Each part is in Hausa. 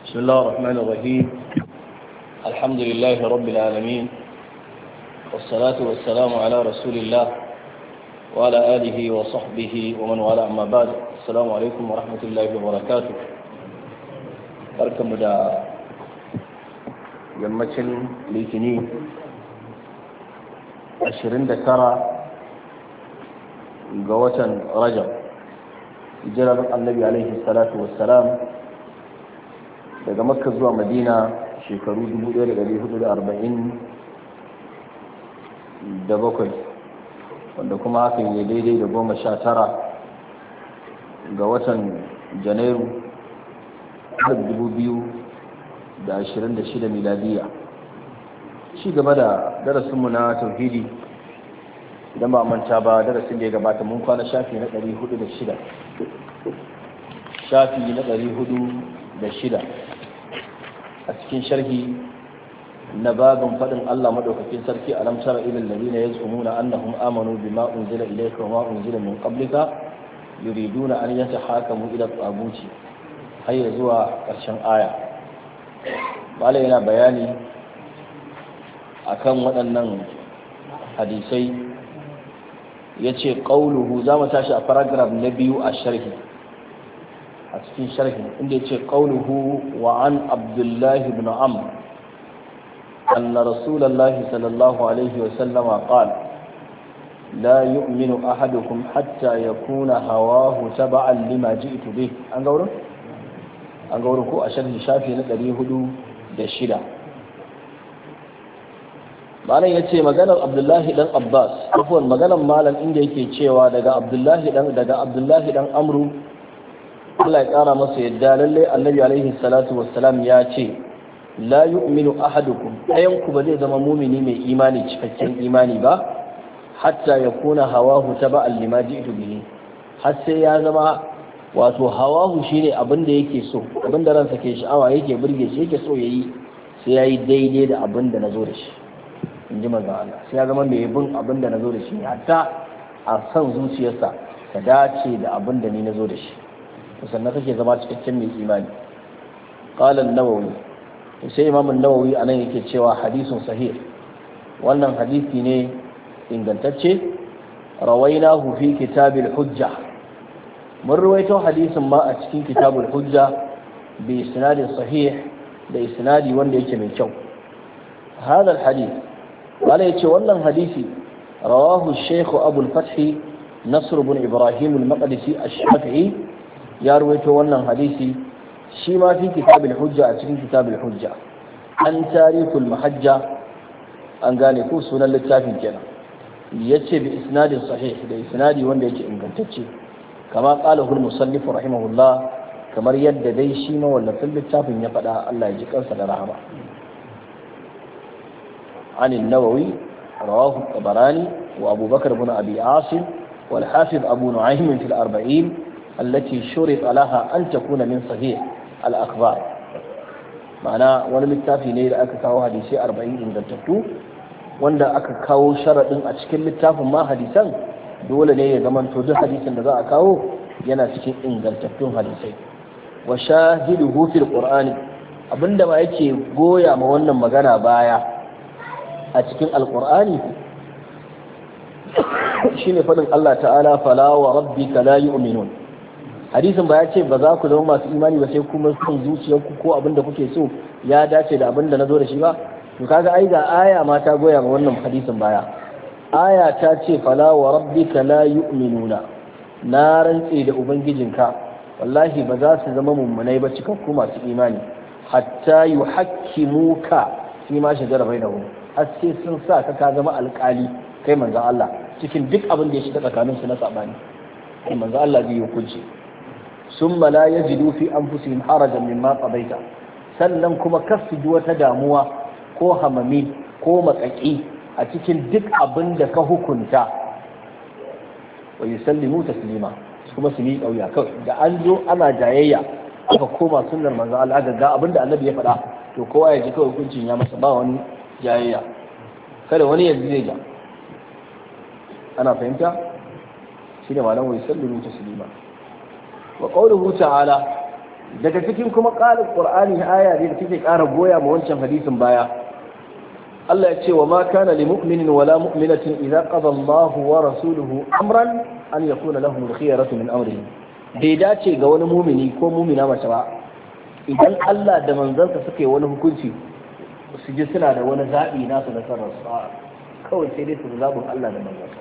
بسم الله الرحمن الرحيم. الحمد لله رب العالمين، والصلاة والسلام على رسول الله وعلى آله وصحبه ومن والاه. أما بعد، السلام عليكم ورحمة الله وبركاته. بركم دا يمتن لتنين 29 ga watan Rajab, hijirar Annabi alaihi salatu wassalam daga Makka zuwa Madina shekaru 1447, wanda kuma hakan ya daidai da 19 ga watan Janairu 2026 miladiya. Ci gaba da darasinmu na tauhidi, idan ba manta ba darasin da ya gabata mun kwana shafi na 406 a cikin sharhi na babin fadin Allah madaukakin sarki, alam tara ilal ladina yaz'umuna annahum amanu bima unzila ilayka wa ma unzila min qablika yuriduna an yatahakamu ila taguti, har zuwa ƙarshen aya. Malai yana bayani akan waɗannan hadisai. Ya ce ƙauluhu, za mu tashi a paragraf na biyu a sharhi, a cikin sharhi inda ya ce ƙauluhu wa an abdullahi ibn amr anna rasulallahi sallallahu alaihi wasallama qala la yu'minu ahadukum hatta yakuna hawahu taba'an lima ji'tu bih. An ga wurin ko a sharhi shafi na 406. malam ya ce maganar abdullahi dan abbas, afuwan maganar malam inda yake cewa daga abdullahi dan amru, Allah ya kara masa yadda, lalle annabi alaihi salatu wassalam ya ce la yu'minu ahadukum, ɗayan ku ba zai zama mumini mai imani, cikakken imani ba, hatta yakuna hawahu taba'an lima ji'tu bihi, har sai ya zama, wato hawahu shine abin da yake so, abin da ransa ke sha'awa yake burge shi, yake so yayi, sai yayi daidai da abin da nazo da shi, in ji manzon Allah. Sai ya zama mai bin abin da na zo da shi, hatta a san zuciyarsa ta dace da abin da ni na zo da shi, sannan kake zama cikakken mai imani. Qala an-Nawawi, sai Imam an-Nawawi anan yake cewa hadisun sahih, wannan hadisi ne ingantacce. Rawainahu fi kitabil hujja, mun ruwaito hadisin ma a cikin kitabul hujja bi isnadin sahih, da isnadi wanda yake mai kyau. هذا الحديث قال يتي والله حديثي رواه الشيخ أبو الفتح نصر بن إبراهيم المقدسي الشافعي، يا رويته والله حديثي شيما في كتاب الحجة، أتكين كتاب الحجة عن تاريخ المحجة أن قال يكون سنة للتافي كنا، يتي بإسناد صحيح، بإسناد وانده يتي انقلتتي كما قاله المصنف رحمه الله، كما يد دي شيما ولا في التافي يقضى الله يجيك أنسى لرحمه. عن النووي رواه الطبراني وأبو بكر بن أبي عاصم والحافظ أبو نعيم في الأربعين التي شرط لها أن تكون من صحيح الأخبار. معناه وانا للتافي نيل أكاكاو حديثي 40 إن دلتفتو، وانا أكاكاو شرط أتشكل للتاف ما حديثا دولة نيل زمن توجه حديثا لذا أكاو ينا تشكل إن دلتفتو حديثي. وشاهده في القرآن، abinda ma yake goya ma wannan magana baya a cikin alkur'ani shine fadin Allah ta'ala, fala wa rabbika la yu'minun. Hadisin ba ya ce ba za ku zama masu imani ba sai kuma son zuciyarku ko abinda kuke so ya dace da abinda nazo da shi ba. To kaga ai ga aya ma ta goya ma wannan hadisin baya. Aya ta ce fala wa rabbika la yu'minuna, na rantse da ubangijinka wallahi ba za su zama mummunai ba, cikakku masu imani, hatta yuhakkimuka fi ma shajara bainahum, har sai sun sa ka zama alƙali kai manzon Allah cikin duk abin da ya shiga tsakanin su na sabani, kai manzon Allah zai hukunci. Summa la yajidu fi anfusihim harajan mimma qadaita, sannan kuma kasu ji wata damuwa ko hamami ko makaki a cikin duk abin da ka hukunta. Wa yusallimu taslima, kuma su yi kauya kawai da an zo ana jayayya aka koma sunnar manzon Allah ga abin da Annabi ya faɗa, to kowa ya ji kawai hukuncin ya masa, ba wani jayayya, kada wani yanzu zai ja. Ana fahimta? Shi ne malam wai sallu taslima. Wa qawluhu ta'ala, daga cikin kuma ƙarin qur'ani aya ne da take ƙara goya ma wancan hadisin baya Allah ya ce wa ma kana lil mu'minin wala mu'minatin idza qada Allahu wa rasuluhu amran an yakuna lahum al-khiyaratu min amrihi bai dace ga wani mumini ko mumina mace ba idan Allah da manzansa suka yi wani hukunci su ji suna da wani zaɓi nasu na sarrafa kawai sai dai su da zaɓin Allah da manzansa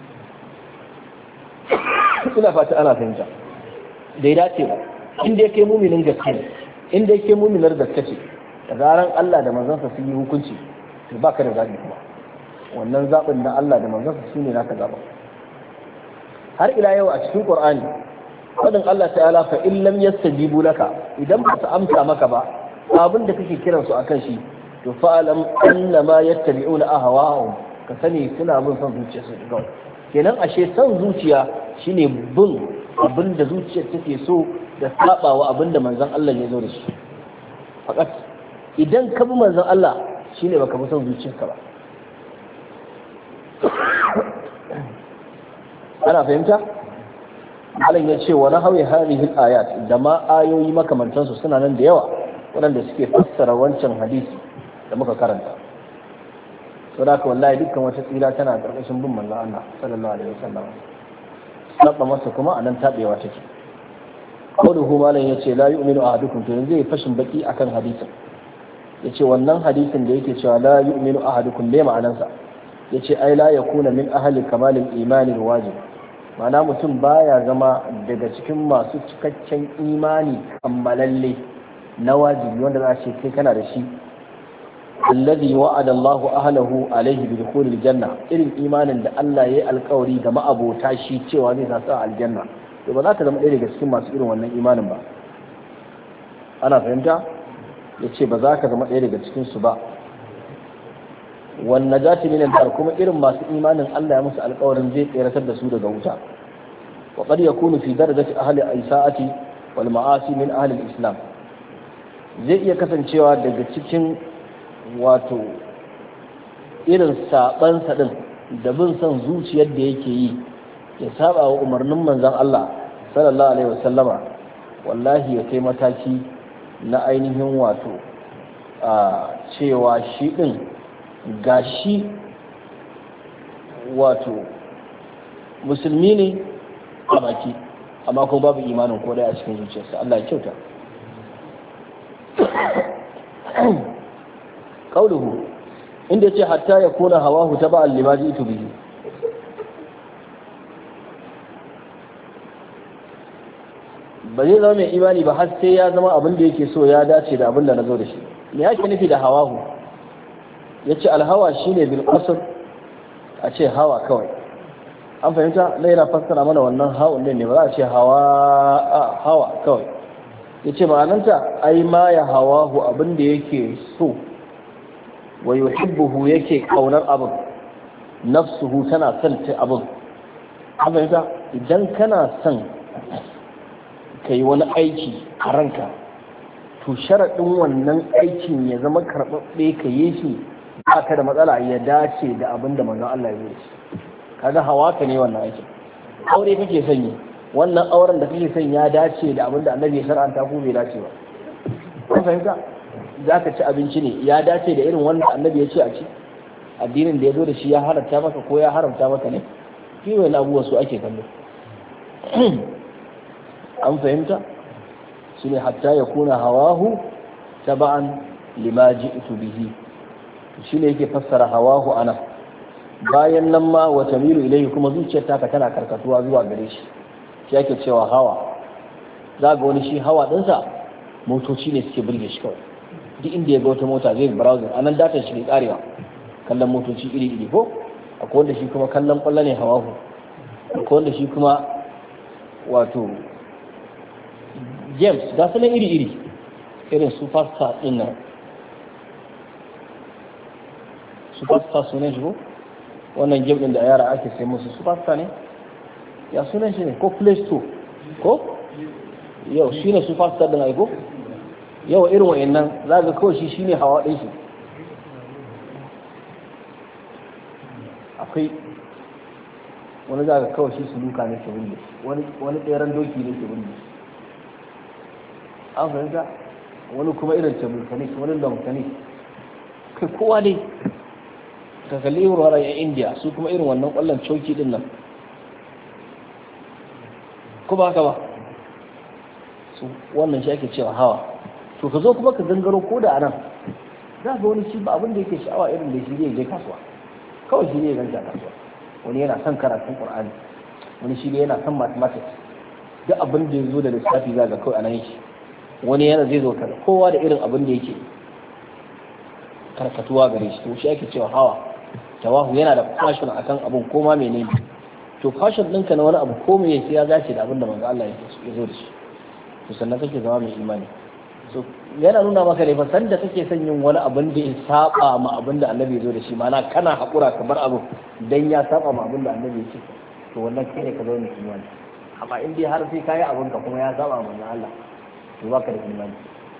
suna fata ana fahimta bai dace ba inda yake muminin gaske ne inda yake muminar gaske ce da zaran Allah da manzansa sun yi hukunci to baka da zaɓi kuma wannan zaɓin na Allah da manzansa su ne naka zaɓa har ila yau a cikin Qur'ani fadin Allah ta'ala fa in lam yastajibu laka idan ba su amsa maka ba abin da kake kiran su akan shi to fa'alam annama yattabi'una ahwa'ahum ka sani suna bin son zuciya su ga kenan ashe son zuciya shine bin abin da zuciyar take so da sabawa abin da manzon Allah ya zo da shi fakat idan ka bi manzon Allah shine baka bi son zuciyarka ba ana fahimta malam ya ce wa nahawi hadhihi al-ayat da ma ayoyi makamantansu suna nan da yawa waɗanda suke fassara wancan hadisi da muka karanta to da ka wallahi dukkan wata tsira tana karkashin bin manzon Allah sallallahu alaihi wasallam saba masa kuma anan tabewa take qawluhu malam yace la yu'minu ahadukum to yanzu zai fashin baki akan hadisin yace wannan hadisin da yake cewa la yu'minu ahadukum me ma'anarsa yace ai la yakuna min ahli kamalil imani wajib ma'ana mutum baya zama daga cikin masu cikakken imani kammalalle na wajibi wanda za a ce kai kana da shi alladhi wa'ada Allahu ahlahu alaihi bi dukhulil janna irin imanin da Allah yayi alƙawari ga ma'abota shi cewa zai sa su aljanna to ba za ka zama ɗaya daga cikin masu irin wannan imanin ba ana fahimta yace ba za ka zama ɗaya daga cikin su ba wan najati min al kuma irin masu imanin Allah ya musu alƙawarin zai tseratar da su daga wuta wa qad yakunu fi darajati ahli isaati wal ma'asi min ahli al-islam zai iya kasancewa daga cikin wato irin sabansa din da bin son zuciyar da yake yi ya saba wa umarnin manzon Allah sallallahu alaihi wasallama wallahi ya kai mataki na ainihin wato a cewa shi din gashi wato musulmi ne a baki amma kuma babu imanin ko dai a cikin zuciyarsa Allah ya kyauta qauluhu inda yace hatta ya kuna hawahu taba'an lima ji'tu bihi ba zai zama mai imani ba har sai ya zama abin da yake so ya dace da abin da nazo da shi me yake nufi da hawahu yace alhawa shine bil qasr a ce hawa kawai an fahimta na yana fassara mana wannan hawun ne ba za a ce hawa kawai yace ma'ananta ai ma ya hawahu abin da yake so wa yuhibbuhu yake kaunar abin nafsuhu tana son ta abin an fahimta idan kana son kai wani aiki a ranka to sharaɗin wannan aikin ya zama karɓaɓɓe ka yi shi ba ka da matsala ya dace da abin da manzon Allah ya yi shi kaga hawa ka ne wannan aikin aure kake son yi wannan auren da kake son ya dace da abin da annabi ya shar'anta ko bai dace ba kun fahimta za ka ci abinci ne ya dace da irin wanda annabi ya ce a ci addinin da ya zo da shi ya halatta maka ko ya haramta maka ne shi wani abubuwa su ake kallo an fahimta shi ne hatta ya kuna hawahu taba'an lima ji'tu bihi shi ne yake fassara hawahu ana bayan nan ma wa tamilu ilayhi kuma zuciyar taka tana karkatuwa zuwa gare shi shi yake cewa hawa za ga wani shi hawa ɗinsa motoci ne suke burge shi kawai duk inda ya ga wata mota zai browsing anan datan shi ne karewa kallon motoci iri iri ko akwai wanda shi kuma kallon kwallo ne hawahu akwai wanda shi kuma wato games ga su nan iri iri irin superstar din nan superstar sunan shi ko wannan game din da yara ake sai musu superstar ne ya sunan shi ne ko play store ko yau shi ne superstar din aiko yau irin wa'annan za ga kawai shi ne hawa ɗin shi akwai wani za ga kawai shi su duka ne ke wunde wani tseren doki ne ke wunde an fahimta, wani kuma irin tabulkanis, wani lamkanis, kai kowa dai ka kalli wuraren yan indiya su kuma irin wannan kwallon coki din nan ko ba haka ba su wannan shi ake cewa hawa. To ka zo kuma ka gangaro ko da anan za ga wani shi ba abin da yake sha'awa irin da shi zai je kasuwa kawai, shi ne ya ganta kasuwa. Wani yana son karatun qur'ani, wani shi ne yana son mathematics, duk abin da ya zo da lissafi za ga kawai anan shi. Wani yana zai zo kaza, kowa da irin abin da yake karkatuwa gare shi. To shi ake cewa hawa. Tawahu yana da passion akan abun ko ma menene. To passion ɗinka na wani abu ko me sai ya dace da abin da manzo Allah ya zo da shi. To sannan kake zama mai imani. So yana nuna maka ne fa sanda kake son yin wani abin da ya saba ma abin da Annabi ya zo da shi, ma'ana kana hakura ka bar abu dan ya saba ma abin da Annabi ya ce, to wannan kai ne ka zo mai imani. Amma in dai har sai kayi abin ka kuma ya saba ma Allah, to baka da imani.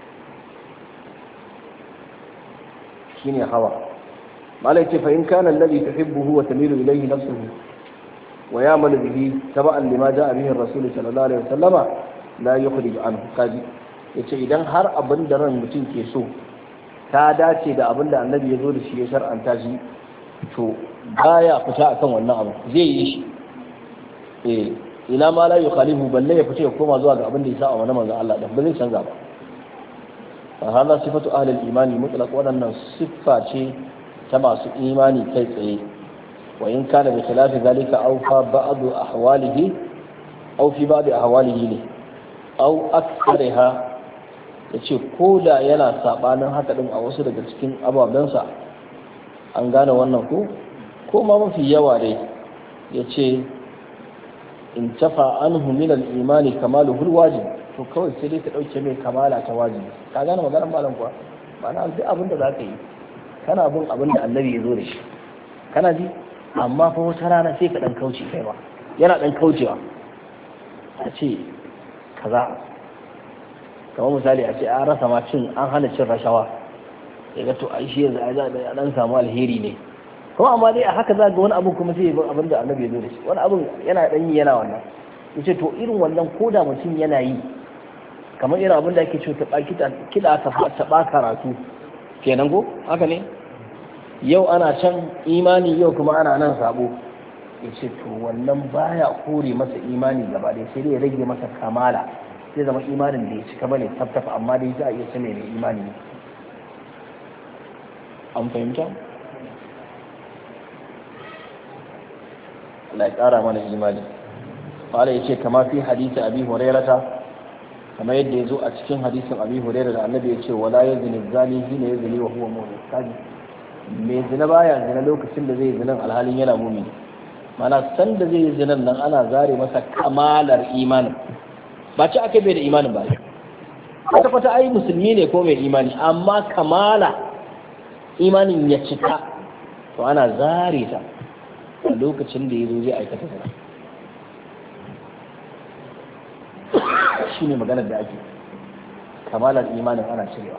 shine hawa. malai ce fa in kana alladhi tuhibbuhu wa tamilu ilayhi nafsuhu wa ya'malu bihi taba'an lima ja'a bihi ar-rasul sallallahu alaihi wasallama la yukhrij anhu. kaji yace idan har abin da ran mutum ke so ta dace da abin da annabi ya zo da shi ya shar'anta shi, to baya fita akan wannan abu, zai yi shi ila ma la yukhalifu, balle ya fita ya koma zuwa ga abin da ya sa wa manzon Allah da ba zai canza ba. fa hada sifatu ahli al-imani mutlaq, wadannan siffa ce ta masu imani kai tsaye. wa in kana bi khilafi zalika aw fa ba'd ahwalihi aw fi ba'd ahwalihi ne aw akthariha, yace koda yana sabanin haka din a wasu daga cikin ababansa. an gane wannan ko ma mafi yawa dai yace in tafa anhu min al-imani kamaluhu al-wajib, to kawai sai dai ka dauke mai kamala ta wajibi. ka gane maganar malam kuwa? ma'ana duk abin da zaka yi kana bin abin da annabi ya zo da shi, kana ji, amma fa wata rana sai ka dan kauce kai ba, yana dan kaucewa. a ce kaza kamar misali a ce an rasa ma an hana cin rashawa, ya ga to ai shi yanzu a dan samu alheri ne, kuma amma dai a haka za ga wani abin kuma sai bin abin da annabi ya zo da shi, wani abin yana dan yi yana wannan. yace to irin wannan koda mutum yana yi, kamar irin abin da ake cewa kiɗa taɓa karatu kenan ko haka ne, yau ana can imani yau kuma ana nan sabo. yace to wannan baya kore masa imani gaba ɗaya, sai dai ya rage masa kamala, sai zama imanin da ya cika bane tabtafa, amma dai za a iya ce mai imani ne. an fahimta? Allah ya ƙara mana imani. Fala ya ce kama fi hadisi abi hurairata, kama yadda ya zo a cikin hadisin abi hurairah da annabi ya ce wala yazni zani hina yazni wa huwa mu'min. kaji mai zina baya zina lokacin da zai zinan alhalin yana mumini, mana san da zai yi zinan nan ana zare masa kamalar imanin, ba ci aka bai da imanin ba, wata fata ai musulmi ne ko mai imani, amma kamala imanin ya cika, to ana zare ta a lokacin da ya zo zai aikata zina. shi ne maganar da ake, kamalar imanin ana cirewa.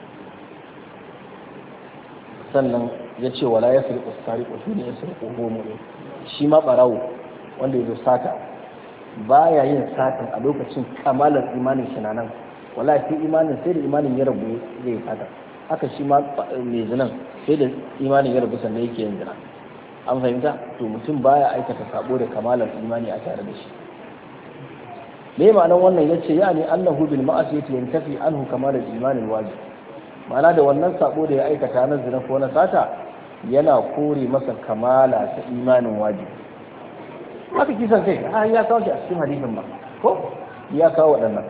sannan ya ce wala ya sirƙo sariƙo, shi ne ya sirƙo homo ne, shi ma ɓarawo wanda ya zo sata baya yin satin a lokacin kamalar imanin shi nan, wala sai imanin sai da imanin ya rabu zai sata. haka shi ma mai zinan sai da imanin ya rabu sannan yake yin zina. an fahimta? to mutum baya aikata sabo da kamalar imani a tare da shi. me ma'anar wannan yace yani annahu bil ma'asiyati yantafi anhu kamalul iman wajib, ma'ana da wannan sabo da ya aikata na zina ko na sata yana kore masa kamala ta imanin wajibi. haka kisan kai ya kawo shi a cikin hadisin ba ko ya kawo waɗannan.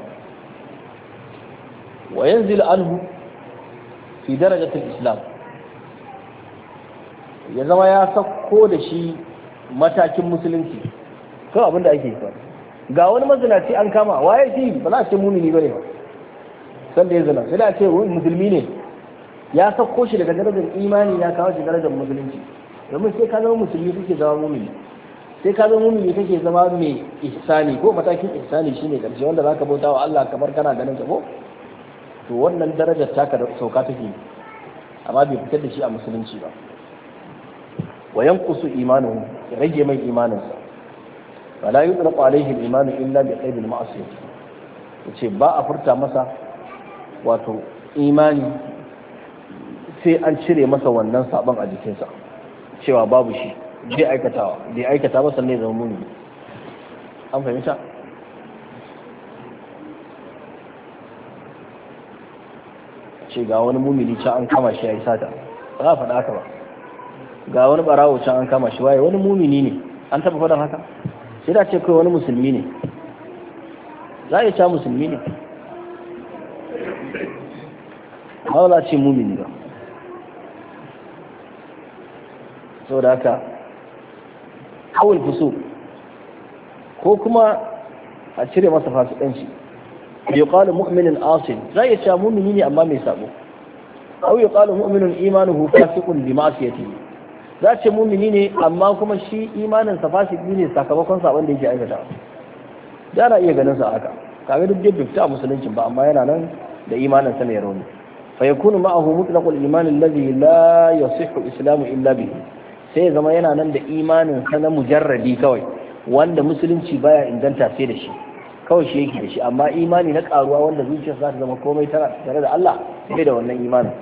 wa yanzil anhu fi darajatil islam, ya zama ya sako da shi matakin musulunci. kawai abinda ake yi ga wani mazinaci an kama, waye shi ba za a ce mumini bane ba, san da ya zina sai da a ce musulmi ne, ya sako shi daga darajar imani ya kawo shi darajar musulunci. domin sai ka zama musulmi kake zama mumini, sai ka zama mumini kake zama mai ihsani, ko matakin ihsani shine karshe wanda zaka bauta wa Allah kamar kana ganin ka ko, to wannan darajar taka da sauka take, amma bai fitar da shi a musulunci ba. wa yanqusu imanuhu, ya rage mai imaninsa. wala yutlaqu alayhi al-iman illa bi qayd al-ma'siyah, yace ba a furta masa wato imani sai an cire masa wannan sabon a jikinsa cewa babu shi bai aikata ba sannan zama mumini. An fahimta? ce ga wani mumini can an kama shi ya yi sata ba za a faɗa haka ba. Ga wani ɓarawo can an kama shi waye wani mumini ne, an taɓa faɗin haka? Sai da ce kai wani musulmi ne, za a yi ca musulmi ne ba za a ce mumini ba. sau da haka hawul fuso ko kuma a cire masa fasikanci bai ƙwalin mu'minin asin za a yi ca mumini ne amma mai sabo, au yi ƙwalin mu'minin imanuhu fasikun bi ma'asiyati, za a ce mumini ne amma kuma shi imaninsa fasiki ne sakamakon sabon da yake aikata. da na iya ganin sa haka kaga duk da fita a musuluncin ba amma yana nan da imanin sa mai rauni fa yakunu ma'ahu mutlaqul iman alladhi la yasihhu islamu illa bihi, sai ya zama yana nan da imanin sa na mujarradi kawai wanda musulunci baya inganta sai da shi kawai shi yake da shi, amma imani na karuwa wanda zuciyarsa za ta zama komai tare da Allah sai da wannan imanin.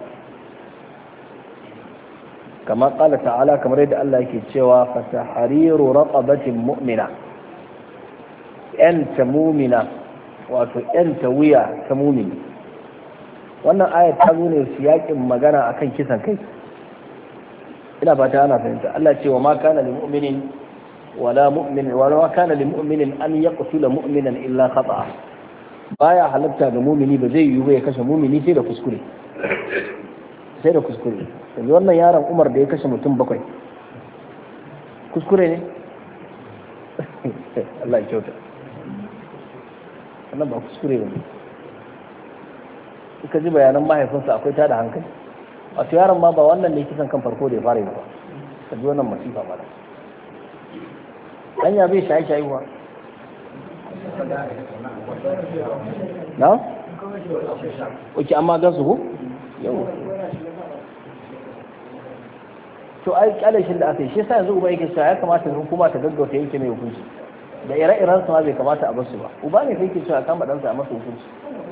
kama qala ta'ala kamar yadda Allah yake cewa fa tahriru raqabatin mu'mina, ‘yanta mumina wato ‘yanta wuya ta mumini. Wannan ayat ta zo ne su yakin magana akan kisan kai, ina fata ana fahimta. Allah ce wa ma kana lil mu'minin wala mu'min wala kana lil mu'minin an yaqtula mu'minan illa khata'a, baya halatta ga mumini ba zai yiwu ya kashe mumini sai da kuskure. Yanzu wannan yaron Umar da ya kashe mutum 7 kuskure ne Allah ya kyauta, wannan ba kuskure ba ne. Suka ji bayanan mahaifinsa akwai tada hankali, wato yaron ma ba wannan ne kisan kan farko da ya fara yi ba, ka ji wannan masifa ba da hanya bai shaye-shaye ba na? Oke, amma gan su ko? Yau to ai kyalashin da aka yi shi sa yanzu uba yake cewa ya kamata hukuma ta gaggauta yanke mai hukunci, da ire-iren su ma bai kamata a basu ba. Uba ne kai ke cewa kama ɗansa a masa hukunci.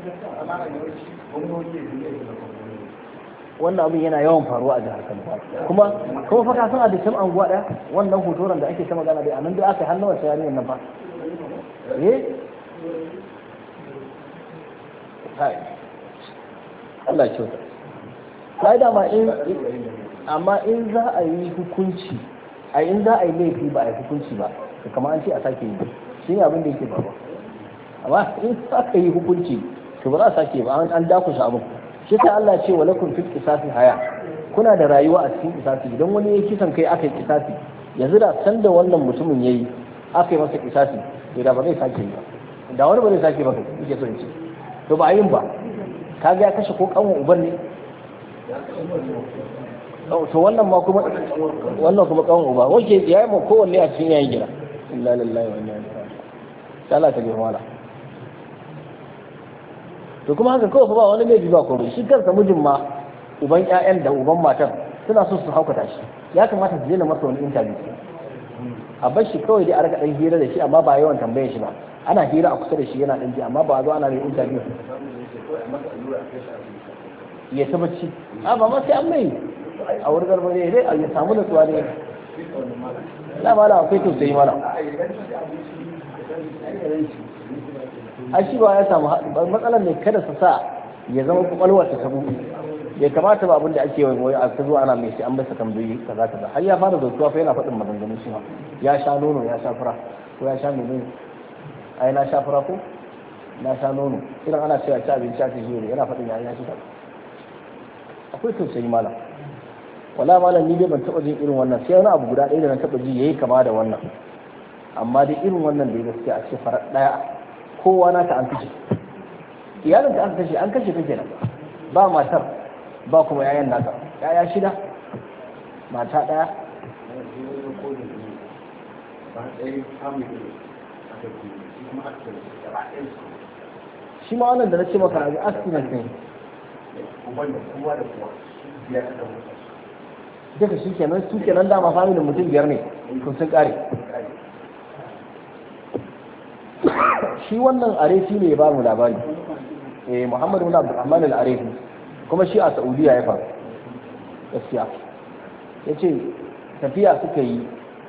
Wannan abin yana yawan faruwa a jihar Kano, kuma fa ka san a dukkan anguwa ɗaya wannan hotoron da ake ta magana dai a nan da aka yi hannun wata yarinyar nan fa Allah ya kyauta. Sai da amma in za a yi hukunci in za a yi laifi ba a yi hukunci ba kamar an ce a sake yi, shi ne abin da yake faruwa. Amma in aka yi hukunci to ba za a sake ba, an dakushe abin. Shi ta Allah ce wa lakum fil qisasi haya, kuna da rayuwa a cikin qisasi. Idan wani ya kisan kai aka yi qisasi, yanzu da san da wannan mutumin yayi aka yi masa qisasi to da ba zai sake yi ba, da wani ba zai sake ba kai yake so in ce to ba a yin ba, kaga ya kashe ko kanwa uban ne to wannan ma kuma kanwa uba wace ya yi ma kowanne a cikin yayin gida. Inna lillahi wa inna ilaihi raji'un. Allah ta girma wala. To kuma haka kawai ba wani mai ba komai, shi kansa mijin ma uban ƴaƴan da uban matan suna so su haukata shi, ya kamata su daina masa wani interview a bar shi kawai dai a rika dan hira da shi amma ba yawan tambayar shi ba, ana hira a kusa da shi yana dan ji amma ba a zo ana mai interview ya ta bacci ba ma sai an mai a wurin garba ne dai ya samu da tsuwa ne. Na mala akwai tausayi mala, a shi ba ya samu matsalar ne kada su sa ya zama kwakwalwar ta tabu. Bai kamata ba abin da ake wai a ta zuwa ana mai sai an bai tambayi kaza kaza, har ya fara zautuwa fa yana faɗin maganganun shi ma ya sha nono ya sha fura ko ya sha menene, ai na sha fura ko na sha nono, idan ana cewa ci abinci a cikin yana faɗin ya shi akwai tausayi malam. Wala malam ni dai ban taɓa jin irin wannan, sai wani abu guda ɗaya da na taɓa ji yayi kama da wannan, amma dai irin wannan da ya gaskiya a ce farar ɗaya kowa naka an kashe, iyalin ka an kashe kake nan, ba matar ba kuma yayan naka, yaya 6 mata ɗaya. Shi ma wannan da na ce maka na accident ne duka shi kenan, su kenan dama familin mutum 5 ne kun sun kare. Shi wannan arefi ne ya ba mu labari Muhammad ibn Abdurrahman al-Arifi kuma shi a Saudiya ya faru gaskiya yace tafiya suka yi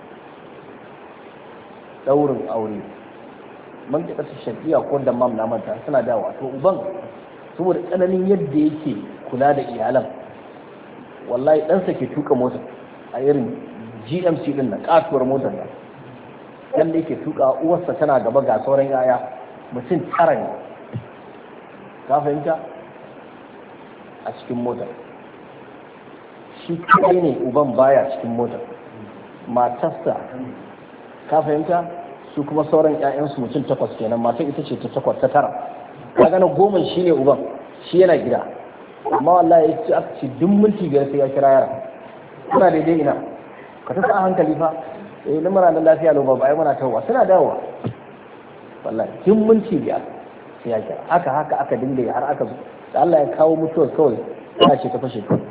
daurin aure man ka kasa shafiya ko da mam na manta suna da wato uban saboda tsananin yadda yake kula da iyalan wallahi ɗansa ke tuka motar a irin GMC din na katuwar motar nan dan da yake tuka uwarsa tana gaba ga sauran yaya mutum tara ne ka fahimta a cikin motar shi kai ne uban baya cikin motar matarsa ka fahimta su kuma sauran ƴaƴansu mutum 8 kenan matan ita ce ta 8 ta tara ka gana 10 shine uban shi yana gida amma wallahi ya ce aka ce duk minti biyar sai ya kira yara kuna daidai ina ka ta sa hankali fa lamura na lafiya lau ba ai muna tawowa suna dawowa wallahi duk minti biyar sai ya kira haka aka dinga yi har aka zo da Allah ya kawo mutuwar kawai ya ce ta fashe kawai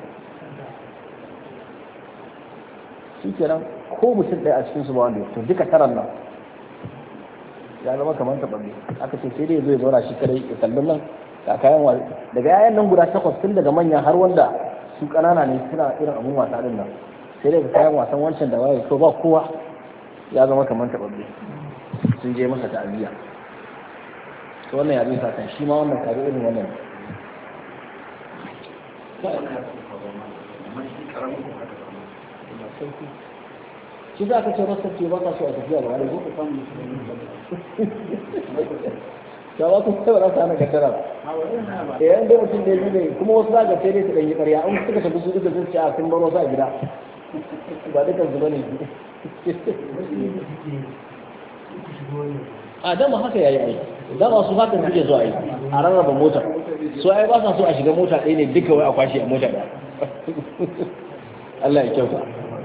shi kenan ko mutum ɗaya a cikin su ba wanda to duka taran nan ya zama kamar taɓaɓɓe aka ce sai dai zai zauna shi kadai ya kallon nan ga kayan wasa daga yayan nan guda 8 tun daga manya har wanda su ƙanana ne suna irin abun wasa din nan sai dai ga kayan wasan wancan da waye to ba kowa ya zama kamar taɓaɓɓe sun je masa ta'aziyya to wannan ya zai sa kan shi ma wannan kare irin wannan shi za ka ce rasar ce ba ka so a tafiya ba wani ko ya ba ku sai rasa na gatara ba yayin da mutum da yi kuma wasu za ka sai dai su ɗanyi ƙarya an suka tafi su duka sun ce a sun baro sa gida ba dukan su bane a dama haka yayi ai dama su haka suke zuwa ai a rarraba mota so ai ba sa so a shiga mota ɗaya ne duka wai a kwashe a mota ɗaya Allah ya kyauta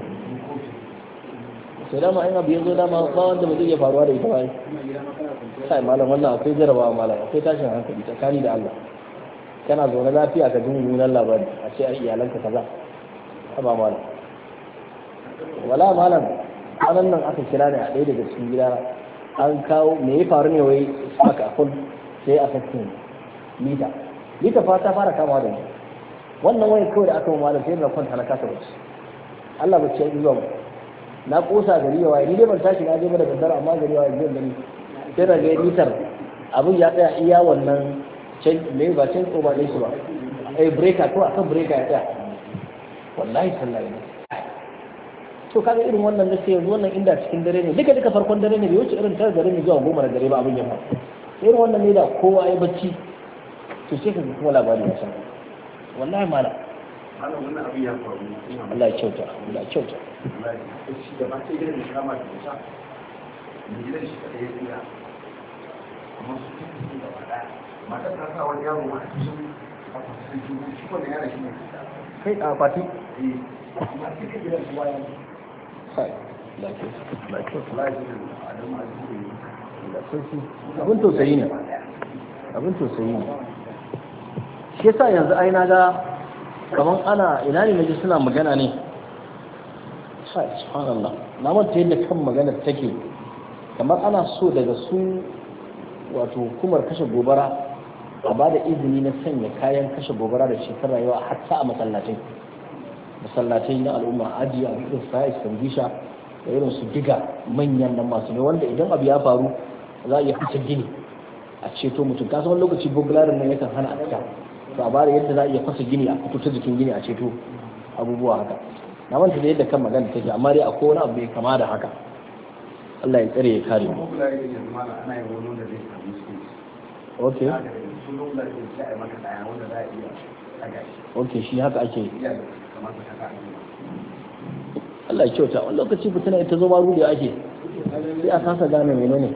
sai dama in abu ya zo dama ba wanda ba zai iya faruwa da ita ba sai malam wannan akwai jarabawa malam akwai tashin hankali tsakani da Allah kana zaune lafiya ka jin mummunan labari a ce ai iyalanka kaza ba malam wala malam kwanan nan aka kira ne a ɗaya daga cikin gida an kawo me ya faru ne wai aka kun sai a sakin lita fa ta fara kama da ni wannan wani kawai da aka mu malam sai na kwanta na kasa bacci Allah bacci ya zuwa mu na kosa gari ya waye ni dai ban tashi na je ba da daddare amma gari ya waye zan gani sai da ga litar abin ya tsaya iya wannan me ba can ko ba dai shi ba breaker to akan breaker ya tsaya wallahi sallahi to kaga irin wannan da sai yanzu wannan inda cikin dare ne duka farkon dare ne bai wuce irin 9 dare ne zuwa 10 na dare ba abin ya faru irin wannan ne da kowa ya bacci to sai ka ga kuma labari ya san wallahi mala wannan abin ya faru Allah ya kyauta Allah ya kyauta shi da ba sai gidan da kama da kusa da gidan shi kada ya tsira amma su cikin da wada matar ta sa wani yaro ma a cikin akwati shi wannan yaron shi ne kai a akwati amma cikin gidan su waya sai abin tausayi ne abin tausayi ne shi yasa yanzu ai na ga kaman ana ina ne naji suna magana ne sai subhanallah na manta yadda kan maganar take kamar ana so daga su wato hukumar kashe gobara a ba da izini na sanya kayan kashe gobara da shekar rayuwa hatta a masallatai na al'umma ajiya a irin sa'is sangisha da irin su diga manyan nan masu ne wanda idan abu ya faru za a iya fice gini a ceto mutum kasan wani lokaci bugularin nan yakan hana a fita to a bada yadda za a iya fasa gini a fito ta jikin gini a ceto abubuwa haka na manta da yadda kan magana take amma dai akwai wani abu mai kama da haka Allah ya tsare ya kare mu okay okay shi haka ake Allah ya kyauta wani lokaci fitina ita zo ma rude ake sai a kasa gane menene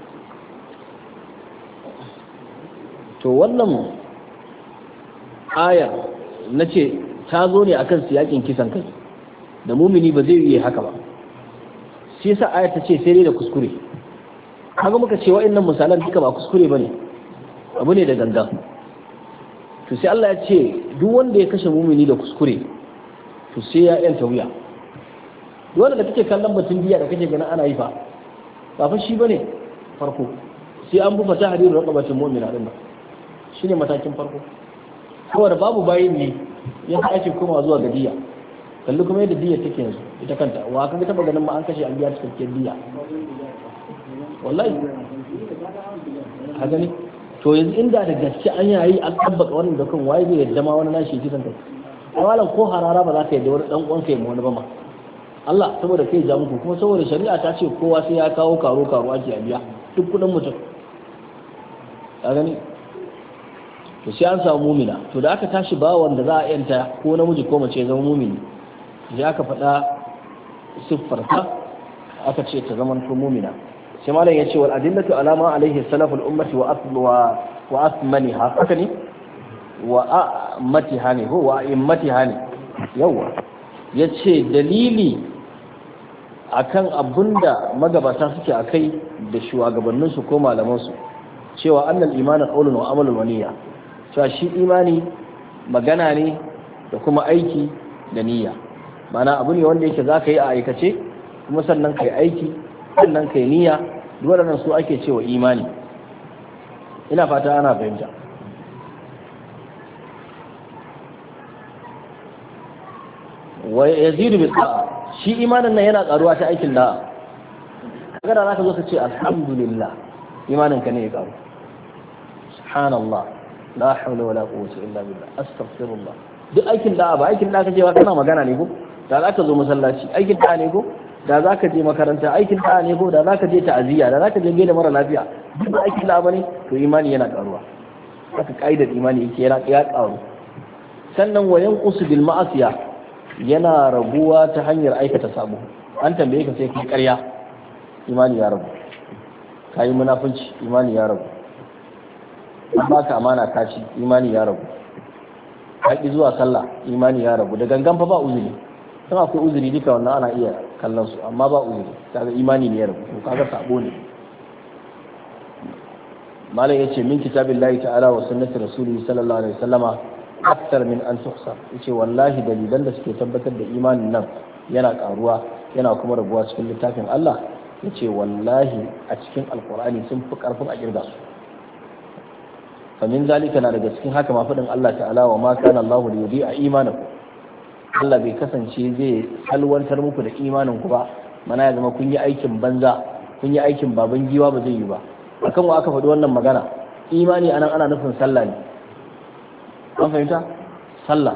to wannan aya na ce ta zo ne akan siyakin kisan kai da mumini ba zai yi haka ba shi yasa aya ta ce sai dai da kuskure kaga muka ce wa'annan misalan duka ba kuskure bane abu ne da gangan to sai Allah ya ce duk wanda ya kashe mumini da kuskure to sai ya yanta wuya duk wanda kake kallon batun biya da kake ganin ana yi fa ba fa shi bane farko sai an bufa tahriru raqabatin mu'mina din ba shine matakin farko. Saboda babu bayin ne ya ake koma zuwa ga diya. Kalli kuma yadda diya take yanzu ita kanta wa kaga taba ganin ma an kashe an biya cikakkiyar diya wallahi ka gani to yanzu inda da gaske an yayi an tabbaka wannan da kan waye zai yadda ma wani nashi kisan kai malam ko harara ba za ka yadda wani dan uwan kai mu wani ba ma Allah saboda kai ja muku kuma saboda shari'a ta ce kowa sai ya kawo karo ake a biya duk kudin mutum ka gani to sai an samu mumina to da aka tashi ba wanda za a yanta ko namiji ko mace zama mumini sai aka faɗa siffarta aka ce ta zama to mumina sai malam ya ce wal adillatu alama alaihi salaful ummati wa asmaniha haka ne wa ammatiha ne ko wa immatiha ne yawa yace dalili akan abunda magabata suke akai da shugabannin su ko malaman su cewa annal imanu qawlun wa amalun wa niyya cewa shi imani magana ne da kuma aiki da niyya mana abu ne wanda yake zaka yi a aikace kuma sannan kai aiki sannan kai niyya duk waɗannan su ake cewa imani ina fata ana fahimta wa yazidu bi ta'a shi imanin nan yana karuwa ta aikin da'a kaga da zaka zo ka ce alhamdulillah imanin ka ne ya karu subhanallah la hawla wala quwwata illa billah astaghfirullah duk aikin da'a ba aikin da'a kace ba kana magana ne ko da zaka zo masallaci aikin da'a ne ko da za ka je makaranta aikin da'a ne ko da za ka je ta'aziyya da za ka je gaida mara lafiya duk da aikin da'a bane to imani yana karuwa haka kaidar imani yake yana ya karu sannan wayan usbil ma'asiya yana raguwa ta hanyar aikata sabo an tambaye ka sai kai ƙarya imani ya ragu kai munafunci imani ya ragu an baka amana ka ci imani ya ragu haƙi zuwa sallah imani ya ragu da gangan fa ba uzuri sun akwai uzuri duka wannan ana iya kallon su amma ba uzuri kaga imani ne ya rabu to kaga sabo ne malam yace min kitabillahi ta'ala wa sunnati rasulihi sallallahu alaihi wasallama akthar min an tuhsa yace wallahi dalilan da suke tabbatar da imanin nan yana karuwa yana kuma rabuwa cikin littafin Allah yace wallahi a cikin alqur'ani sun fi karfin a kirga su famin zalika na daga cikin haka ma fadin Allah ta'ala wa ma kana Allahu liyudi'a imanakum Allah bai kasance zai halwantar muku da imanin ku ba mana ya zama kun yi aikin banza kun yi aikin baban giwa ba zai yi ba akan wa aka faɗi wannan magana imani anan ana nufin sallah ne an fahimta sallah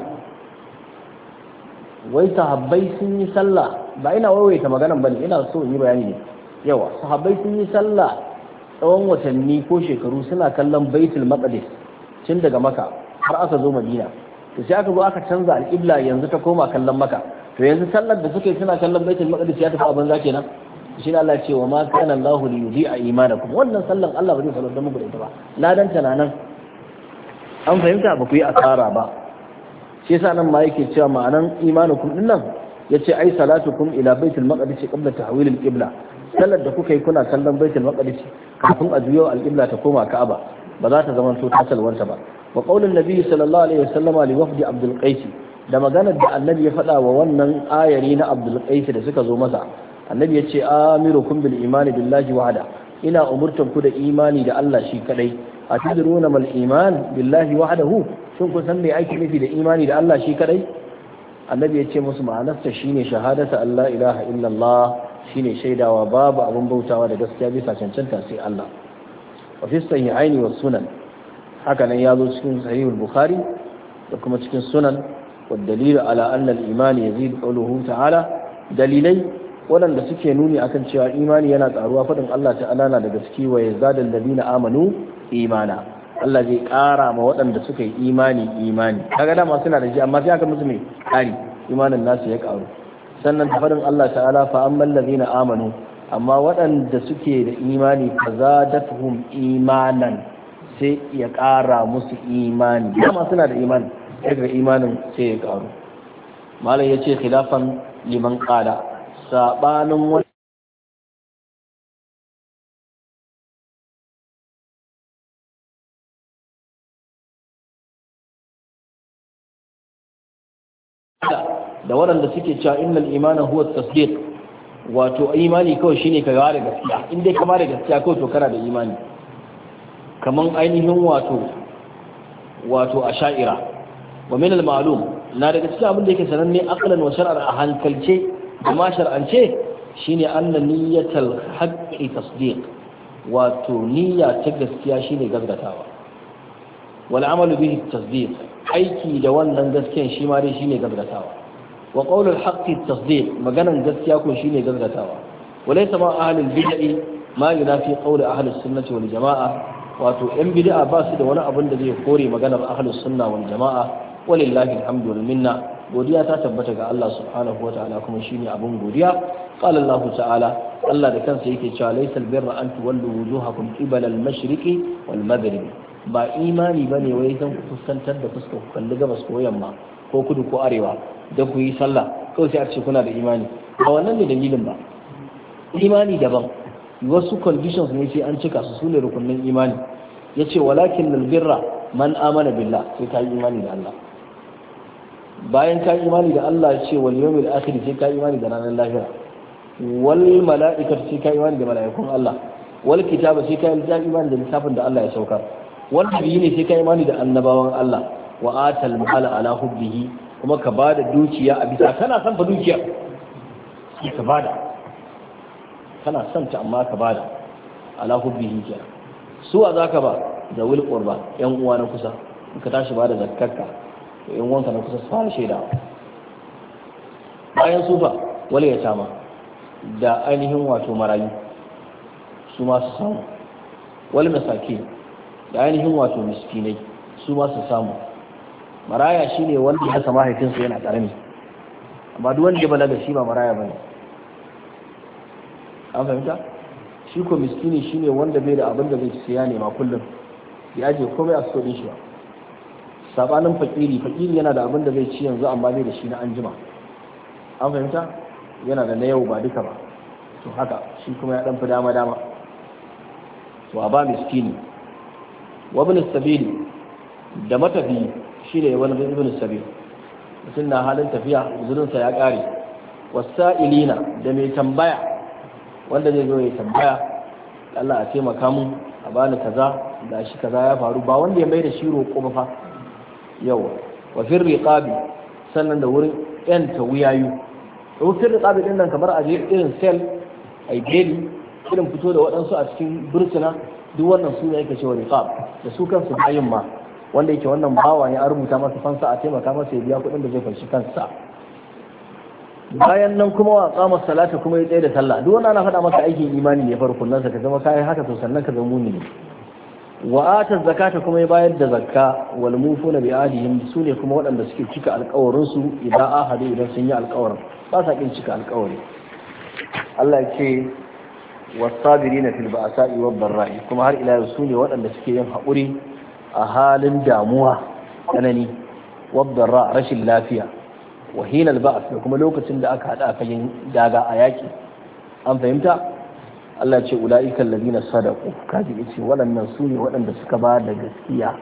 wai sahabbai sun yi sallah ba ina waiwaita maganan bane ina so in yi bayani ne yawa sahabbai sun yi sallah tsawon watanni ko shekaru suna kallon baitul maqdis tun daga maka har aka zo madina to sai aka zo aka canza alƙibla yanzu ta koma kallon maka to yanzu sallar da suka yi suna kallon baitul maqdis ya tafi abin zake nan shi ne Allah ya ce wa ma kana Allahu li yudhi'a imanakum wannan sallan Allah ba zai sallar da muku da ita ba ladan ta nan an fahimta ba ku yi asara ba shi yasa nan ma yake cewa ma'anan imanukum din nan yace ai salatukum ila baitul maqdis qabla tahwil al-qibla sallar da kuka yi kuna kallon baitul maqdis kafin a juyo al-qibla ta koma Ka'aba ba za ta zama to ta salwanta ba wa qaulun nabi sallallahu alaihi wasallama li wafdi abdul qais da maganar da annabi ya faɗa wa wannan ayari na abdul qais da suka zo masa annabi ya ce amirukum bil imani billahi wahda ina umurtan ku da imani da Allah shi kadai atadruna mal iman billahi wahdahu shin kun san me ake nufi da imani da Allah shi kadai annabi ya ce musu ma'anarsa shine shahadatu Allah ilaha illallah shine shaidawa babu abin bautawa da gaskiya bisa cancanta sai Allah wa fi sahihaini was sunan haka nan ya zo cikin sahihul bukhari da kuma cikin sunan wa dalilu ala anna al-iman yazid qawluhu ta'ala dalilai waɗanda suke nuni akan cewa imani yana karuwa fadin Allah ta'ala na da gaske wa yazadul ladina amanu imana Allah zai ƙara ma waɗanda suka yi imani kaga dama suna da shi amma sai aka musu mai ƙari imanin nasu ya karu sannan da fadin Allah ta'ala fa ammal ladina amanu amma waɗanda suke da imani fazadatuhum imanan sai ya ƙara musu imani dama suna da imani daga imanin sai ya ƙaru malam ya ce khilafan liman ƙada saɓanin wani da waɗanda suke cewa innal imana huwa tasdiq wato imani kawai shine ka ba da gaskiya in dai ka ba da gaskiya kawai to kana da imani kaman ainihin wato wato asha'ira wa min al-ma'lum na daga cikin abin da yake sananne aqlan wa shar'an a hankalce da ma shar'ance shine anna niyyatal haqqi tasdiq wato niyya ta gaskiya shine gaskatawa wal amalu bihi tasdiq aiki da wannan gaskiyan shi ma dai shine gaskatawa wa qawlul haqqi tasdiq maganan gaskiya ko shine gaskatawa walaysa ma ahlul bid'i ma yunafi qawli ahlus sunnati wal jamaa wato yan bid'a ba su da wani abin da zai kore maganar ahlus sunna wal jamaa walillahi alhamdu wal minna godiya ta tabbata ga Allah subhanahu wataala kuma shine abun godiya qala Allah ta'ala Allah da kansa yake cewa laysal birra an tuwallu wujuhakum qibala al-mashriqi wal maghribi ba imani bane wai zan ku fuskantar da fuskar ku kalli gabas ko yamma ko kudu ko arewa da ku yi sallah kawai sai a ce kuna da imani ba wannan ne dalilin ba imani daban wasu conditions ne sai an cika su sune rukunin imani yace walakin al-birra man amana billah sai ka yi imani da Allah bayan ka yi imani da Allah ya ce wal yawmil akhir sai ka yi imani da ranar lahira wal mala'ikatu sai ka yi imani da mala'ikun Allah wal kitaba sai ka yi imani da littafin da Allah ya saukar wal nabiyyi ne sai ka yi imani da annabawan Allah wa atal mala ala hubbihi kuma ka bada dukiya a bisa kana son fa dukiya ka bada kana son ta amma ka bada ala hubbihi kenan su a zaka ba da wil qurba yan uwa na kusa ka tashi bada zakkarka to yan uwanka na kusa su fara shaida bayan su ba wale ya tama da ainihin wato marayu su ma su samu wal masakin da ainihin wato miskinai su ma su samu maraya shine wanda ya sama mahaifinsa yana karami amma duk wanda ya balaga shi ba maraya bane an fahimta shi ko miskini shine wanda bai da abin da zai siya ne ma kullum ya je komai a sodin shi ba sabanin fakiri yana da abin da zai ci yanzu amma bai da shi na anjima an fahimta yana da na yau ba duka ba to haka shi kuma ya dan fi dama to a ba miskini wa ibn sabili da matafi shine wani ibn sabili mutum na halin tafiya uzurinsa ya kare wasa'ilina da mai tambaya wanda zai zo ya tambaya Allah a taimaka mun a bani kaza da shi kaza ya faru ba wanda ya mai da shi roƙo ba fa yawa wa fir riqabi sannan da wurin yanta wuyayu to fir riqabi din nan kamar a je irin sel ai geli irin fito da waɗansu a cikin bursuna duk wannan su ne yake cewa riqab da su kansu bayin ma wanda yake wannan bawa ne a rubuta masa fansa a taimaka masa ya biya kuɗin da zai fanshi kansa bayan nan kuma wa qama salata kuma ya tsaye da sallah duk wannan ana faɗa maka aikin imani ne farkon nan ka zama kai haka to sannan ka zama mumini wa ata zakata kuma ya bayar da zakka wal mufuna bi ahdihim sune kuma waɗanda suke cika alƙawarin su idan ahadu idan sun yi alƙawarin ba sa kin cika alƙawari Allah ya ce wasabirina fil ba'sa'i wad dharra'i kuma har ila yau sune waɗanda suke yin haƙuri a halin damuwa tsanani wad dharra rashin lafiya wa hina al ba'th da kuma lokacin da aka hada aka yin daga a yaki an fahimta Allah ce ula'ika allazina sadaqu kaji yace waɗannan sune waɗanda suka ba da gaskiya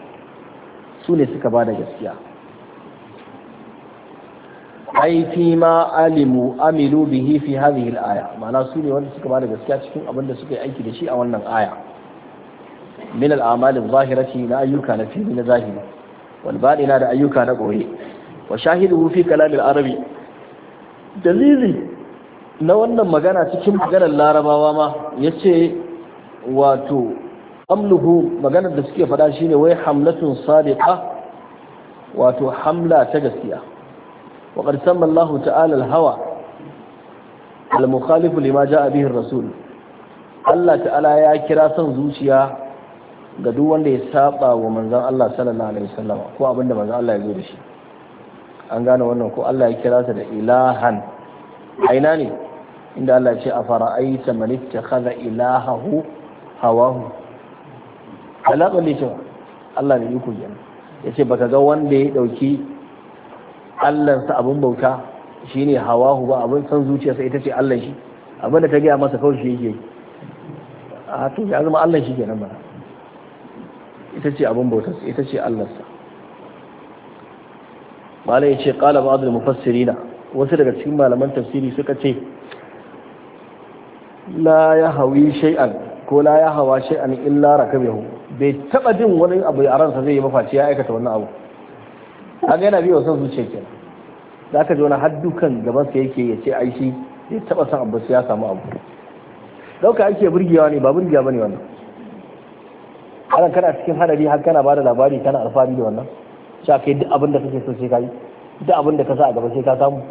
ai fi ma amilu bihi fi hadhihi al-aya ma'ana sune wanda suka ba da gaskiya cikin abin da suka yi aiki da shi a wannan aya min al-a'mal adh-dhahirati na ayyuka na fili na zahiri wal batina da ayyuka na goye wa shahiduhu fi kalam al-arabi dalili na wannan magana cikin maganar larabawa ma ya ce wato amluhu maganar da suke faɗa shine wai hamlatun sadiqa wato hamla ta gaskiya wa qad samma Allah ta'ala al-hawa al-mukhalif lima ja'a bihi ar-rasul Allah ta'ala ya kira son zuciya ga duk wanda ya saba wa manzon Allah sallallahu alaihi wasallam ko abinda manzon Allah ya zo da shi an gane wannan ko Allah ya kira ta da ilahan aina ne inda Allah ce a fara'aita man ittakhadha ilahahu hawahu alaƙa ne cewa Allah ne yiko kenan yace baka ga wanda ya dauki Allah sa abun bauta shine hawahu ba abun san zuciyarsa ita ce Allah shi abinda ta gaya masa kawai shi yake a to ya zama Allah shi kenan ba ita ce abun bautarsa ita ce Allah sa malai yace qala ba'd al-mufassirina wasu daga cikin malaman tafsiri suka ce la ya hawi shay'an ko la ya hawa shay'an illa rakabahu bai taba jin wani abu a ransa zai yi mafaci ya aikata wannan abu kaga yana biyo son zuciya kenan za ka ji wani haddukan gaban sa yake ya ce ai shi bai taba san abu sai ya samu abu dauka ake burgewa ne ba burgewa bane wannan hakan kana cikin hadari har kana bada labari kana alfahari da wannan sha kai duk abin da kake so sai ka yi duk abin da ka sa a gaba sai ka samu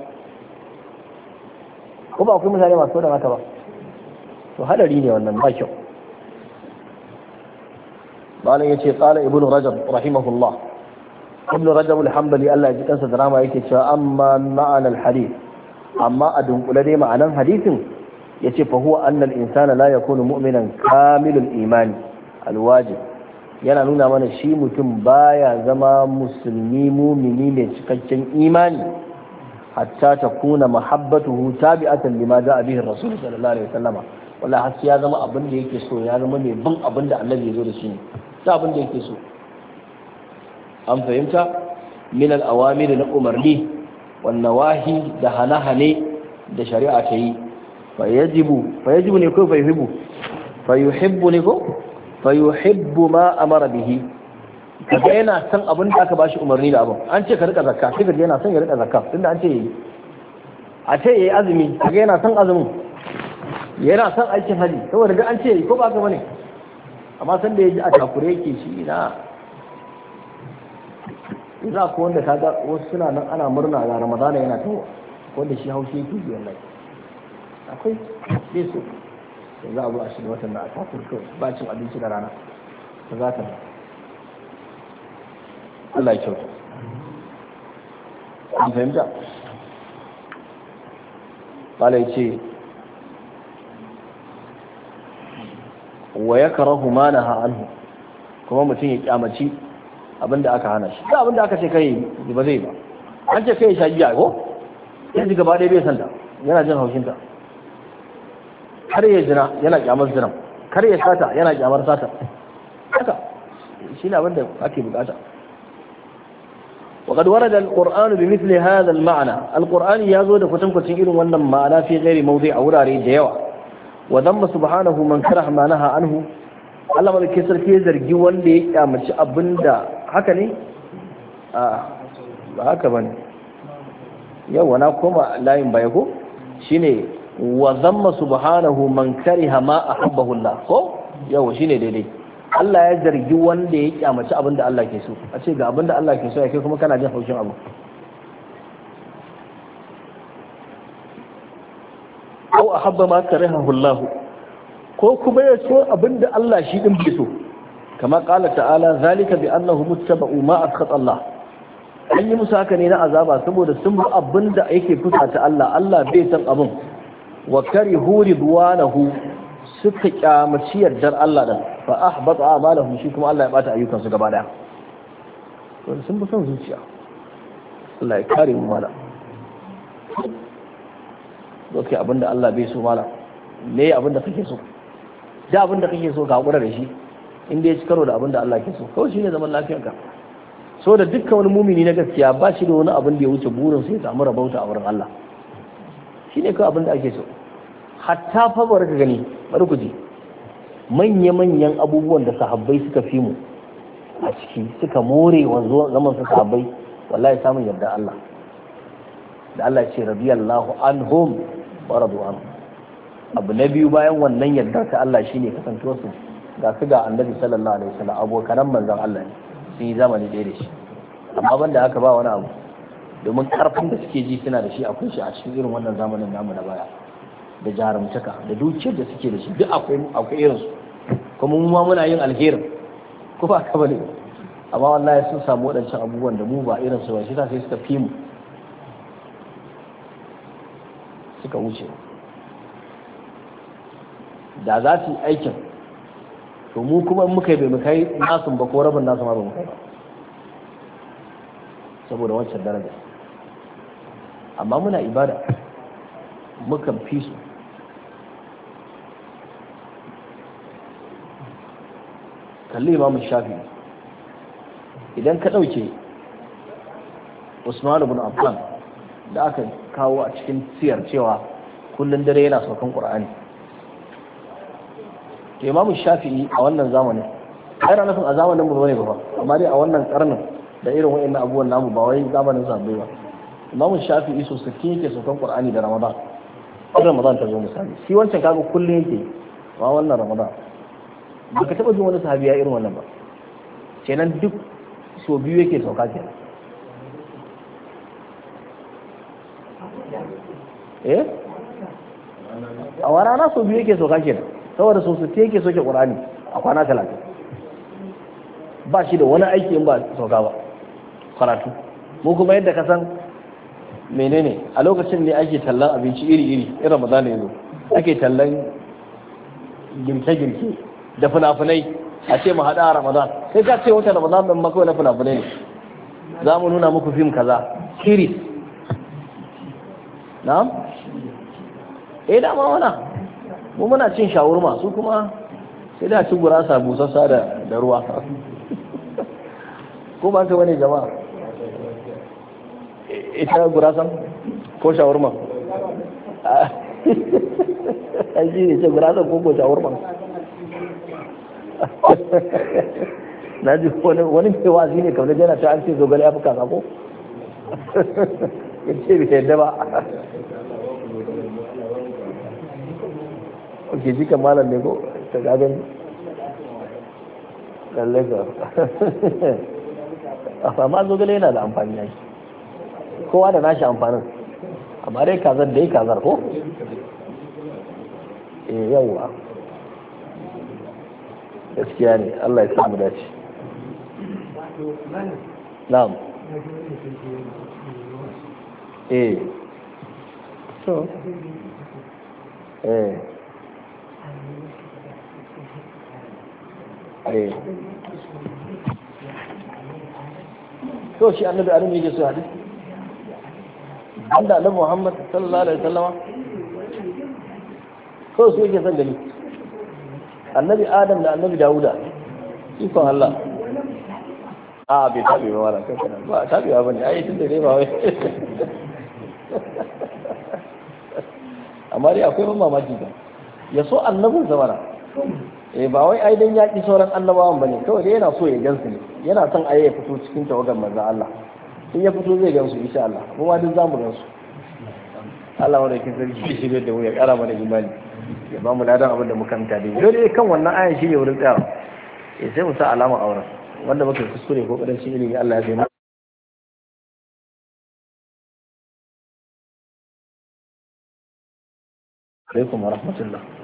ko ba akwai mutane masu da haka ba to hadari ne wannan ba kyau malam yace qala ibnu rajab rahimahullah ibnu rajab al-hanbali Allah ya ji kansa da rama yake cewa amma ma'ana al-hadith amma a dunkule dai ma'anan hadisin yace fa huwa anna al-insana la yakunu mu'minan kamilul imani al-wajib yana nuna mana shi mutum baya zama musulmi mumini mai cikakken imani hatta ta kuna mahabbatuhu tabi'atan lima ja'a bihi rasul sallallahu alaihi wasallama wallahi har ya zama abin da yake so ya zama mai bin abin da annabi ya zo da shi ne ta abin da yake so an fahimta min al-awamir na umarni wan nawahi da hane da shari'a ta yi fa yajibu ne ko fa yuhibbu ne ko fayuhibbu ma amara bihi kaga yana son abin da aka bashi umarni da abin an ce ka rika zakka sai kaga yana son ya rika zakka tunda an ce yayi azumi kaga yana son azumin yana son aikin haji saboda ga an ce yayi ko ba ka bane amma san da yaji a takure yake shi na za ko wanda kaga wasu suna nan ana murna ga Ramadana yana tawo wanda shi haushi yake ji wallahi akwai sai su za a zo a shiga watan da a takur kawai ba cin abinci da rana ta za ta Allah ya kyauta an fahimta bala ya ce wa ya karahu ma na anhu kuma mutum ya kyamaci abinda aka hana shi da abinda aka ce kai ba zai ba an ce kai shagiya ko yanzu gaba ɗaya bai santa yana jin haushinta kar ya zina yana kyamar zina kar ya sata yana kyamar sata haka shi ne abin da ake bukata وقد ورد القرآن بمثل هذا المعنى القرآن يزود فتنكتين إلو ونن معنى في غير موضع أوراري جيوة وذم سبحانه من كره ما نهى عنه Allah mai kisar ke zargi wanda ya kyamaci abinda haka ne ba haka bane yawa na koma layin baya ko shine wa zamma subhanahu man kariha ma ahabbahu Allah ko yawa shine daidai Allah ya zargi wanda ya kyamaci abinda Allah ke so a ce ga abinda Allah ke so ya kai kuma kana jin haushin abu ko ahabba ma karihahu Allah ko kuma ya so abinda Allah shi din bai so kama qala ta'ala zalika bi annahu muttaba'u ma askhata Allah an yi musu haka ne na azaba saboda sun bi abinda yake fusata Allah Allah bai san abin wa karihu ridwanahu suka kyamaci yardar Allah din fa ahbata a'malahum shi kuma Allah ya bata ayyukansu gaba daya to sun bi son zuciya Allah ya kare mu mala doke abinda Allah bai so mala me abinda kake so da abinda kake so ka hakura da shi inda ya ci karo da abinda Allah ke so kawai shine zaman lafiyarka so da dukkan wani mumini na gaskiya ba shi da wani abin da ya wuce burin sai ya samu rabauta a wurin Allah shine kawai abinda ake so hatta fa bar ka gani bari ku ji manya-manyan abubuwan da sahabbai suka fi mu a ciki suka more wanzu zaman su sahabbai wallahi samun yarda Allah da Allah ce radiyallahu anhum wa radu anhu abu na biyu bayan wannan yarda ta Allah shine kasantuwar su ga su ga annabi sallallahu alaihi wasallam abokanan manzon Allah ne sun yi zamani ɗaya da shi amma banda haka ba wani abu domin karfin da suke ji suna da shi akwai shi a cikin irin wannan zamanin namu na baya da jarumtaka da dukiyar da suke da shi duk akwai irinsu kuma mu ma muna yin alherin ko ba ka bane amma wallahi sun samu waɗancan abubuwan da mu ba irinsu ba shi ta sai suka fi mu suka wuce da za su yi aikin to mu kuma muka yi bai mu kai nasun ba ko rabin nasu ma ba mu kai ba saboda wancan daraja amma muna ibada mukan fi su kalli imamu shafi idan ka ɗauke Usman ibn Affan da aka kawo a cikin siyar cewa kullum dare yana saukan Qur'ani to imamu shafi a wannan zamanin ai na nufin a zamanin mu bane ba amma dai a wannan karnin da irin wayannan abubuwan namu ba wai zamanin sahabbai ba Imam Shafi'i so sake yake saukan Qur'ani da Ramadan har Ramadan ta zo misali shi wancan kaga kullun yake ba wannan Ramadan baka taba jin wani sahabi ya irin wannan ba kenan duk so biyu yake sauka kenan a rana so biyu yake sauka kenan saboda so sake yake soke Qur'ani a kwana 30 ba shi da wani aiki in ba sauka ba karatu mu kuma yadda ka san menene a lokacin ne ake tallan abinci iri-iri irin Ramadan ne ake tallan girke-girke da fina-finai a ce mu haɗa a Ramadan sai ka ce wata Ramadan ɗin makawai na fina-finai ne za mu nuna muku fim kaza series na'am dama wana mu muna cin shawurma su kuma sai da ci gurasa busassa da ruwa ko ba ka wani jama'a ita gurasan ko shawarma an ji ne ce gurasan ko shawarma na ji wani mai wazi ne kamar jana ta an ce zogale ya fi kasa ko ya ce bai yadda ba ok jikan malam ne ko ta gagan lallai ka amma zogale yana da amfani ya kowa da nashi amfanin amma dai kazar da ya kazar ko yawwa gaskiya ne Allah ya samu dace na'am so to shi annabi arin yake so hadisi Allah Muhammad sallallahu alaihi wasallama ko su yake son gani annabi Adam da annabi Dawuda ikon Allah bai tabi ba wala kanka ba tabi ba ne ai tun da dai ba wai amma dai akwai ban mamaki ba ya so annabin zamana ba wai ai dan yaki sauran annabawan bane kawai dai yana so ya gansu ne yana son ayi ya fito cikin tawagar manzon Allah in ya fito zai gansu insha Allah kuma duk zamu gansu Allah wanda yake sarki shi da mu ya kara mana imani ya ba mu ladan abin da muka manta dai dole kan wannan ayan shi ne wurin tsaya sai mu sa alama auren wanda muka kuskure ko kadan shi ilimi Allah ya sai alaikum wa rahmatullah